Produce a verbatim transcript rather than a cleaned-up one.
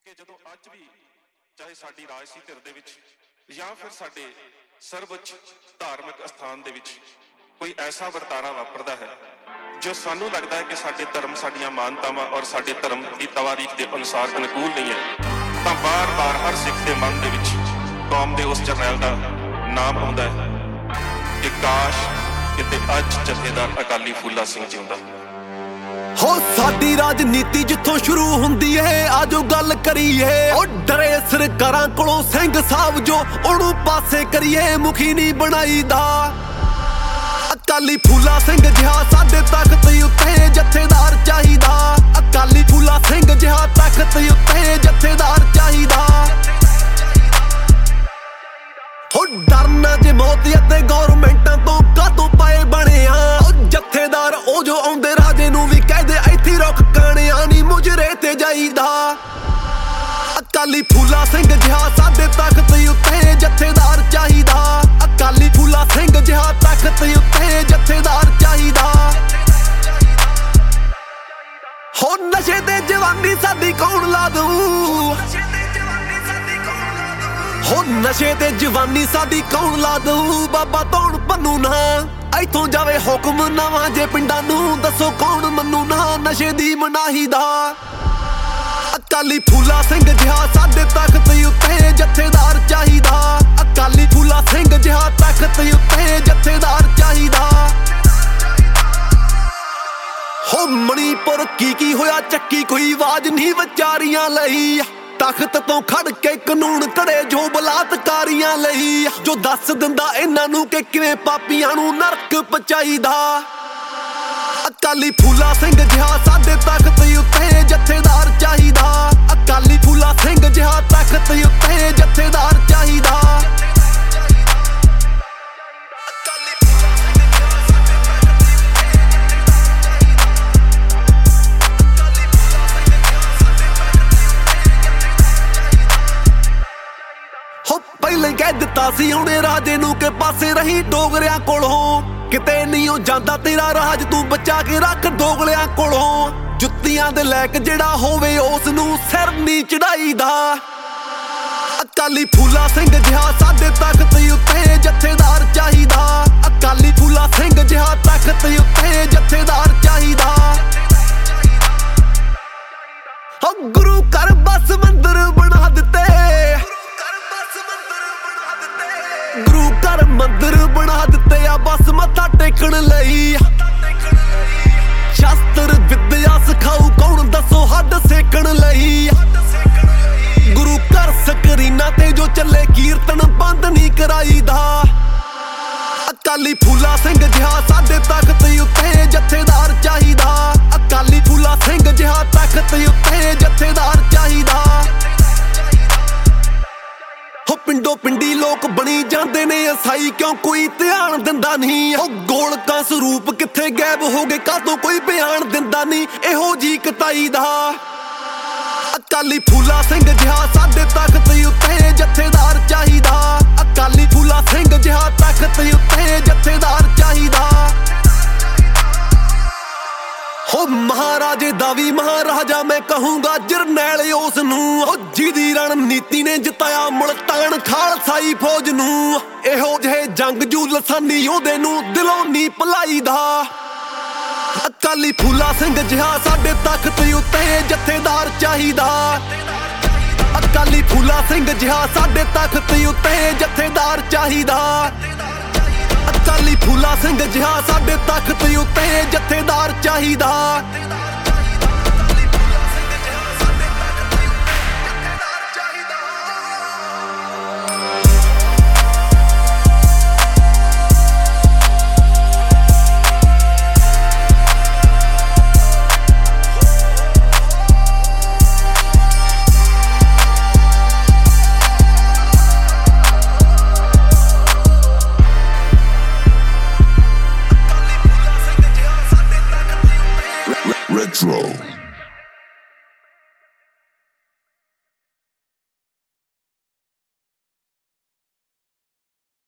ਕਿ ਜਦੋਂ ਅੱਜ ਵੀ ਚਾਹੇ ਸਾਡੀ ਰਾਜਸੀ ਧਿਰ ਦੇ ਵਿੱਚ ਜਾਂ ਫਿਰ ਸਾਡੇ ਸਰਵਉੱਚ ਧਾਰਮਿਕ ਅਸਥਾਨ ਦੇ ਵਿੱਚ ਕੋਈ ਐਸਾ ਵਰਤਾਰਾ ਵਾਪਰਦਾ ਹੈ ਜੋ ਸਾਨੂੰ ਲੱਗਦਾ ਹੈ ਕਿ ਸਾਡੇ ਧਰਮ ਸਾਡੀਆਂ ਮਾਨਤਾਵਾਂ ਔਰ ਸਾਡੇ ਧਰਮ ਦੀ ਤਵਾਰੀਖ ਦੇ ਅਨੁਸਾਰ ਅਨੁਕੂਲ ਨਹੀਂ ਹੈ, ਤਾਂ ਬਾਰ-ਬਾਰ ਹਰ ਸਿੱਖ ਦੇ ਮਨ ਦੇ ਵਿੱਚ ਕੌਮ ਦੇ ਉਸ ਜਰਨੈਲ ਦਾ ਨਾਮ ਆਉਂਦਾ ਹੈ ਕਿ ਕਾਸ਼ ਕਿਤੇ ਅੱਜ ਜਥੇਦਾਰ ਅਕਾਲੀ ਫੂਲਾ ਸਿੰਘ ਜਿਉਂਦਾ। ਹੋ ਸਾਡੀ ਰਾਜਨੀਤੀ ਜਿੱਥੋਂ ਸ਼ੁਰੂ ਹੁੰਦੀ ਏ, ਆਜੋ ਗੱਲ ਕਰੀਏ। ਉਹ ਡਰੇ ਸਰਕਾਰਾਂ ਕੋਲੋਂ ਸਿੰਘ ਸਾਹਿਬ ਜੋ ਉਹਨੂੰ ਪਾਸੇ ਕਰੀਏ, ਮੁਖੀ ਨਹੀਂ ਬਣਾਈਦਾ ਅਕਾਲੀ ਫੂਲਾ ਸਿੰਘ ਜਿਹਾ ਸਾਡੇ ਤਖਤ ਉੱਤੇ ਜਥੇਦਾਰ ਚਾਹੀਦਾ। ਅਕਾਲੀ ਫੂਲਾ ਸਿੰਘ ਜਿਹਾ ਤਖਤ ਉੱਤੇ ਜਥੇਦਾਰ ਚਾਹੀਦਾ। ਹੋ ਡਰਨਾ ਜੇ ਮੌਤ ਅਤੇ ਗੌਰਮੈਂਟਾਂ ਤੋਂ ਕਾਹਤੋਂ ਪਏ ਬਣਿਆ। ਉਹ ਜਥੇਦਾਰ ਉਹ ਜੋ ਆਉਂਦੇ ਰਾਜੇ ਨੂੰ ਵੀ ਕਹਦੇ ਇੱਥੇ ਰੁਕ ਕਾਣਿਆ ਨੀ ਮੁਜਰੇ ਤੇ ਜਾਈਦਾ। ਅਕਾਲੀ ਫੂਲਾ ਸਿੰਘ ਜਿਹਾ ਸਾਡੇ ਤਖਤ ਉੱਤੇ ਜਥੇਦਾਰ ਚਾਹੀਦਾ। ਅਕਾਲੀ ਫੂਲਾ ਸਿੰਘ ਜਿਹਾ ਤਖਤ ਉੱਤੇ ਜਥੇਦਾਰ ਚਾਹੀਦਾ। ਹੋ ਨਸ਼ੇ ਤੇ ਜਵਾਨੀ ਸਾਡੀ ਕੌਣ ਲਾ ਦੂ। ਹੋ ਨਸ਼ੇ ਤੇ ਜਵਾਨੀ ਸਾਡੀ ਕੌਣ ਲਾ ਦੂ। ਬਾਬਾ ਤੌਣ ਪੰਨੂ ਨਾ ਇੱਥੋਂ ਜਾਵੇ ਹੁਕਮ ਨਵਾਂ ਜੇ ਪਿੰਡਾਂ ਨੂੰ, ਦੱਸੋ ਕੌਣ ਮੰਨੂ ਨਾ ਨਸ਼ੇ ਦੀ ਮਨਾਹੀ ਦਾ। ਅਕਾਲੀ ਫੂਲਾ ਸਿੰਘ ਜਿਹਾ ਸਾਡੇ ਤਖਤ ਉੱਤੇ ਜਥੇਦਾਰ ਚਾਹੀਦਾ। ਅਕਾਲੀ ਫੂਲਾ ਸਿੰਘ ਜਿਹਾ ਤਖਤ ਉੱਤੇ ਜਥੇਦਾਰ ਚਾਹੀਦਾ। ਹੋ ਮਣੀਪੁਰ ਕੀ ਕੀ ਹੋਇਆ ਚੱਕੀ ਕੋਈ ਆਵਾਜ਼ ਨਹੀਂ ਵਿਚਾਰੀਆਂ ਲਈ। ਤਖਤ ਤੋਂ ਖੜ ਕੇ ਕਾਨੂੰਨ ਕੜੇ ਜੋ ਬਲਾਤਕਾਰੀਆਂ ਲਈ, ਜੋ ਦੱਸ ਦਿੰਦਾ ਇਹਨਾਂ ਨੂੰ ਕਿ ਕਿਵੇਂ ਪਾਪੀਆਂ ਨੂੰ ਨਰਕ ਪਹੁੰਚਾਈਦਾ। ਅਕਾਲੀ ਫੂਲਾ ਸਿੰਘ ਜਿਹਾ ਸਾਡੇ ਤਖਤ ਉੱਤੇ ਜਥੇਦਾਰ ਚਾਹੀਦਾ। ਅਕਾਲੀ ਫੂਲਾ ਸਿੰਘ ਜਿਹਾ ਤਖਤ ਉੱਤੇ ਜਥੇਦਾਰ ਚਾਹੀਦਾ। ਪਹਿਲੇ ਕਹਿ ਦਿੱਤਾ ਸੀ ਉਹਨੇ ਰਾਜੇ ਨੂੰ ਕਿ ਪਾਸੇ ਰਹੀ ਡੋਗਰਿਆਂ ਕੋਲੋਂ, ਕਿਤੇ ਨਹੀਂ ਉਹ ਜਾਂਦਾ ਤੇਰਾ ਰਾਜ ਤੂੰ ਬਚਾ ਕੇ ਰੱਖ ਦੋਗਲਿਆਂ ਕੋਲੋਂ। ਜੁੱਤੀਆਂ ਦੇ ਲੈਕ ਜਿਹੜਾ ਹੋਵੇ ਉਸ ਨੂੰ ਸਿਰ ਨਹੀਂ ਚੜਾਈਦਾ। ਅਕਾਲੀ ਫੂਲਾ ਸਿੰਘ ਜਿਹਾ ਸਾਡੇ ਤਖਤ ਉੱਤੇ ਜਥੇਦਾਰ ਚਾਹੀਦਾ। ਅਕਾਲੀ ਫੂਲਾ ਸਿੰਘ ਜਿਹਾ ਤਖਤ ਉੱਤੇ ਜਥੇਦਾਰ ਚਾਹੀਦਾ। ਹੋ ਗੁਰੂ ਘਰ ਬਸ ਮੰਦਰ ਬਣਾ ਦਿੱਤੇ, ਗੁਰੂ ਘਰ ਮੰਦਰ ਬਣਾ ਦਿੱਤੇ ਆ ਬਸ ਮੱਥਾ ਟੇਕਣ ਲਈ। ਸ਼ਾਸਤਰ ਵਿਦਿਆ ਸਿਖਾਊ ਕੌਣ ਦੱਸੋ ਹੱਡ ਸੇਕਣ ਲਈ। ਗੁਰੂ ਘਰ ਸਕਰੀਨਾਂ ਤੇ ਜੋ ਚੱਲੇ ਕੀਰਤਨ ਬੰਦ ਨਹੀਂ ਕਰਾਈਦਾ। ਅਕਾਲੀ ਫੂਲਾ ਸਿੰਘ ਜਿਹਾ ਸਾਡੇ ਤਖਤ ਉੱਤੇ ਜਥੇਦਾਰ ਚਾਹੀਦਾ। ਅਕਾਲੀ ਫੂਲਾ ਸਿੰਘ ਜਿਹਾ ਤਖਤ ਉੱਤੇ ਜਥੇਦਾਰ ਚਾਹੀਦਾ। ਹੋ ਪਿੰਡੋ ਪਿੰਡੀ ਲੋਕ ਬਣੀ ਜਾਂਦੇ ਨੇ ਈਸਾਈ, ਕਿਉਂ ਕੋਈ ਧਿਆਨ ਦਿੰਦਾ ਨਹੀਂ। ਉਹ ਗੋਲਕਾਂ ਸਰੂਪ ਕਿੱਥੇ ਗਾਇਬ ਹੋ ਗਏ, ਕਾਹਤੋਂ ਕੋਈ ਬਿਆਨ ਦਿੰਦਾ ਨਹੀਂ ਇਹੋ ਜੀ ਕਤਾਈ ਦਾ। ਅਕਾਲੀ ਫੂਲਾ ਸਿੰਘ ਜਿਹਾ ਸਾਡੇ ਤਖਤ ਉੱਤੇ ਜਥੇਦਾਰ ਚਾਹੀਦਾ। ਅਕਾਲੀ ਫੂਲਾ ਸਿੰਘ ਜਿਹਾ ਤਖਤ ਉੱਤੇ ਜਥੇਦਾਰ ਚਾਹੀਦਾ। ਹੋ ਮਹਾਰਾਜੇ ਦਾ ਵੀ ਮਹਾਰਾਜਾ ਮੈਂ ਕਹੂੰਗਾ ਜਰਨੈਲ ਉਸ ਨੂੰ, ਜਿਹਦੀ ਰਣਨੀਤੀ ਨੇ ਜਿਤਾਇਆ ਮੁਲਤਾਨ ਖਾਲਸਾਈ ਫੌਜ ਨੂੰ। ਇਹੋ ਜਿਹੇ ਜੰਗਜੂ ਲਸਾਨੀ ਉਹਦੇ ਨੂੰ ਦਿਲੋਂ ਨੀ ਭੁਲਾਈਦਾ। ਅਕਾਲੀ ਫੂਲਾ ਸਿੰਘ ਜਿਹਾ ਸਾਡੇ ਤਖਤ ਉੱਤੇ ਜਥੇਦਾਰ ਚਾਹੀਦਾ। ਅਕਾਲੀ ਫੂਲਾ ਸਿੰਘ ਜਿਹਾ ਸਾਡੇ ਤਖਤ ਉੱਤੇ ਜਥੇਦਾਰ ਚਾਹੀਦਾ। ਅਕਾਲੀ ਫੂਲਾ ਸਿੰਘ ਜਿਹਾ ਸਾਡੇ ਤਖਤ ਉੱਤੇ ਜਥੇਦਾਰ ਚਾਹੀਦਾ। Retro.